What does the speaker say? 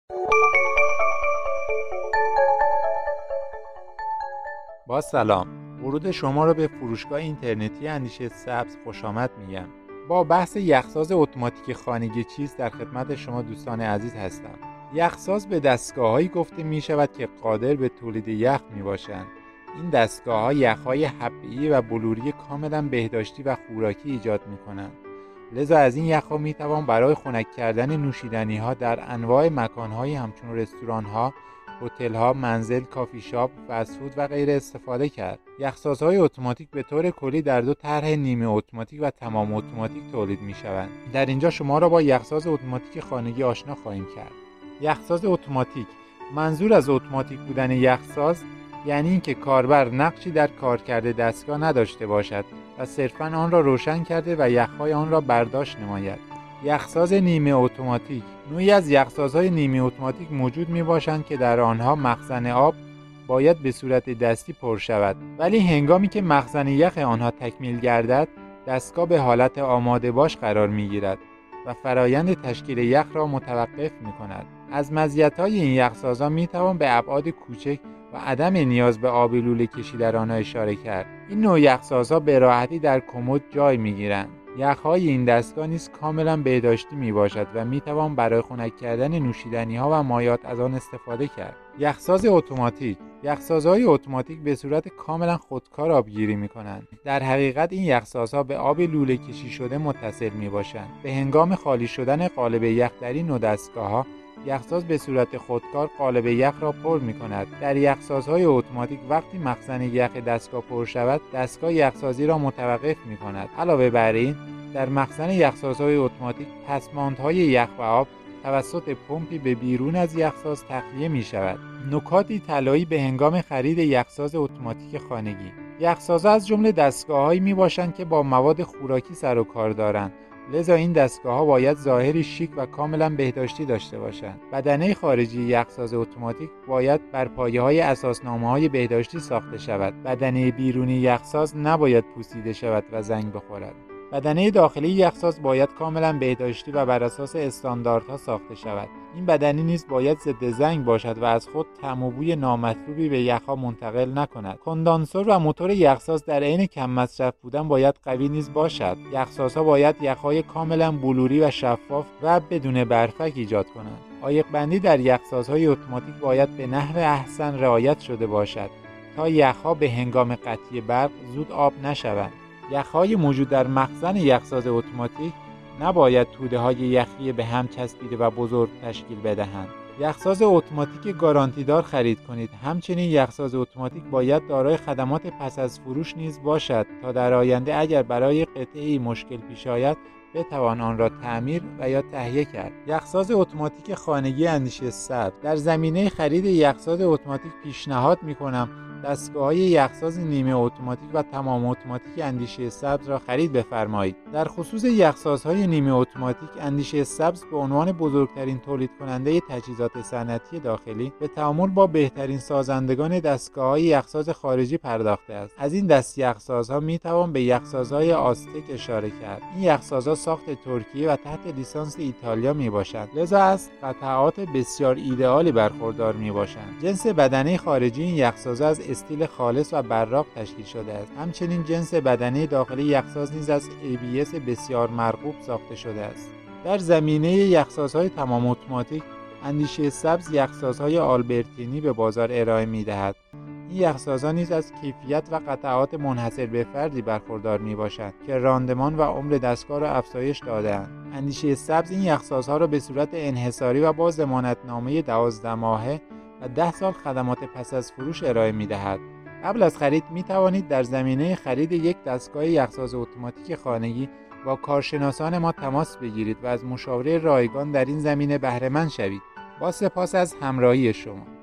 با سلام، ورود شما را به فروشگاه اینترنتی اندیشه سبز خوش آمد میگم. با بحث یخساز اتوماتیک خانگی چیز در خدمت شما دوستان عزیز هستم. یخساز به دستگاه‌هایی گفته می شود که قادر به تولید یخ می باشند. این دستگاه‌ها یخ‌های حبه‌ای و بلوری کاملا بهداشتی و خوراکی ایجاد می کنند. لذا از این یخ‌ها می توان برای خنک کردن نوشیدنی‌ها در انواع مکان‌هایی همچون رستوران‌ها، هتل‌ها، منزل، کافی شاپ، فست فود و غیره استفاده کرد. یخسازهای اتوماتیک به طور کلی در دو طرح نیمه اتوماتیک و تمام اتوماتیک تولید می‌شوند. در اینجا شما را با یخساز اتوماتیک خانگی آشنا خواهیم کرد. یخساز اتوماتیک، منظور از اتوماتیک بودن یخساز یعنی اینکه کاربر نقشی در کارکرد دستگاه نداشته باشد و صرفاً آن را روشن کرده و یخ‌های آن را برداشت نماید. یخساز نیمه اتوماتیک، نوعی از یخسازهای نیمه اتوماتیک موجود می باشند که در آنها مخزن آب باید به صورت دستی پر شود، ولی هنگامی که مخزن یخ آنها تکمیل گردد دستگاه به حالت آماده باش قرار می گیرد و فرایند تشکیل یخ را متوقف می کند. از مزیت‌های این یخسازها می توان به ابعاد کوچک و عدم نیاز به آب لوله کشی در آنها اشاره کرد. این نوع یخسازها به راحتی در کمد جای می گیرند. یخ‌های این دستگاه نیز کاملا بهداشتی می باشد و می توان برای خنک کردن نوشیدنی‌ها و مایعات از آن استفاده کرد. یخساز اتوماتیک، یخسازهای اتوماتیک به صورت کاملا خودکار آبگیری می کنند. در حقیقت این یخسازها به آب لوله کشی شده متصل می باشند. به هنگام خالی شدن قالب یخ در این نوع دستگاه‌ها یخساز به صورت خودکار قالب یخ را پر می کند. در یخسازهای اتوماتیک وقتی مخزن یخ دستگاه پر شود دستگاه یخسازی را متوقف می کند. علاوه بر این در مخزن یخسازهای اتوماتیک پسماندهای یخ و آب توسط پمپی به بیرون از یخساز تخلیه می شود. نکاتی طلایی به هنگام خرید یخساز اتوماتیک خانگی. یخسازها از جمله دستگاه‌هایی می باشند که با مواد خوراکی سر و کار دارند. لذا این دستگاه‌ها باید ظاهری شیک و کاملا بهداشتی داشته باشند. بدنه خارجی یخساز اتوماتیک باید بر پایه‌های اساسنامه‌های بهداشتی ساخته شود. بدنه بیرونی یخساز نباید پوسیده شود و زنگ بخورد. بدنه داخلی یخساز باید کاملا بهداشتی و بر اساس استانداردها ساخته شود. این بدنه نیز باید ضد زنگ باشد و از خود طعم و بوی نامطلوبی به یخ‌ها منتقل نکند. کندانسور و موتور یخساز در عین کم مصرف بودن باید قوی نیز باشد. یخسازها باید یخ‌های کاملا بلوری و شفاف و بدون برفک ایجاد کنند. عایق بندی در یخسازهای اتوماتیک باید به نحو احسن رعایت شده باشد تا یخ‌ها به هنگام قطعی برق زود آب نشوند. یخ‌های موجود در مخزن یخساز اتوماتیک نباید توده‌های یخی به هم چسبیده و بزرگ تشکیل بدهند. یخساز اتوماتیک گارانتیدار خرید کنید. همچنین یخساز اتوماتیک باید دارای خدمات پس از فروش نیز باشد تا در آینده اگر برای قطعه‌ای مشکل پیش آید بتوان آن را تعمیر و یا تهیه کرد. یخساز اتوماتیک خانگی اندیشه سبز. در زمینه خرید یخساز اتوماتیک پیشنهاد می‌کنم دستگاه‌های یخساز نیمه اتوماتیک و تمام اتوماتیک اندیشه سبز را خرید بفرمایید. در خصوص یخسازهای نیمه اتوماتیک اندیشه سبز به عنوان بزرگترین تولید کننده تجهیزات صنعتی داخلی به تعامل با بهترین سازندگان دستگاه‌های یخساز خارجی پرداخته است. از این دست یخسازها می‌توان به یخسازهای آستک اشاره کرد. این یخسازها ساخت ترکیه و تحت لیسانس ایتالیا میباشند، لذا از قطعات بسیار ایدئالی برخوردار میباشند. جنس بدنه خارجی این یخسازها از استیل خالص و براق تشکیل شده است. همچنین جنس بدنه داخلی یخساز نیز از ABS بسیار مرغوب ساخته شده است. در زمینه یخسازهای تمام اتوماتیک اندیشه سبز یخسازهای آلبرتینی به بازار ارائه می‌دهد. این یخسازها نیز از کیفیت و قطعات منحصر به فردی برخوردار میباشند که راندمان و عمر دستگاه را افزایش داده‌اند. اندیشه سبز این یخسازها را به صورت انحصاری و با ضمانتنامه 12 ماهه و 10 سال خدمات پس از فروش ارائه می‌دهد. قبل از خرید می‌توانید در زمینه خرید یک دستگاه یخساز اتوماتیک خانگی با کارشناسان ما تماس بگیرید و از مشاوره رایگان در این زمینه بهره مند شوید. با سپاس از همراهی شما.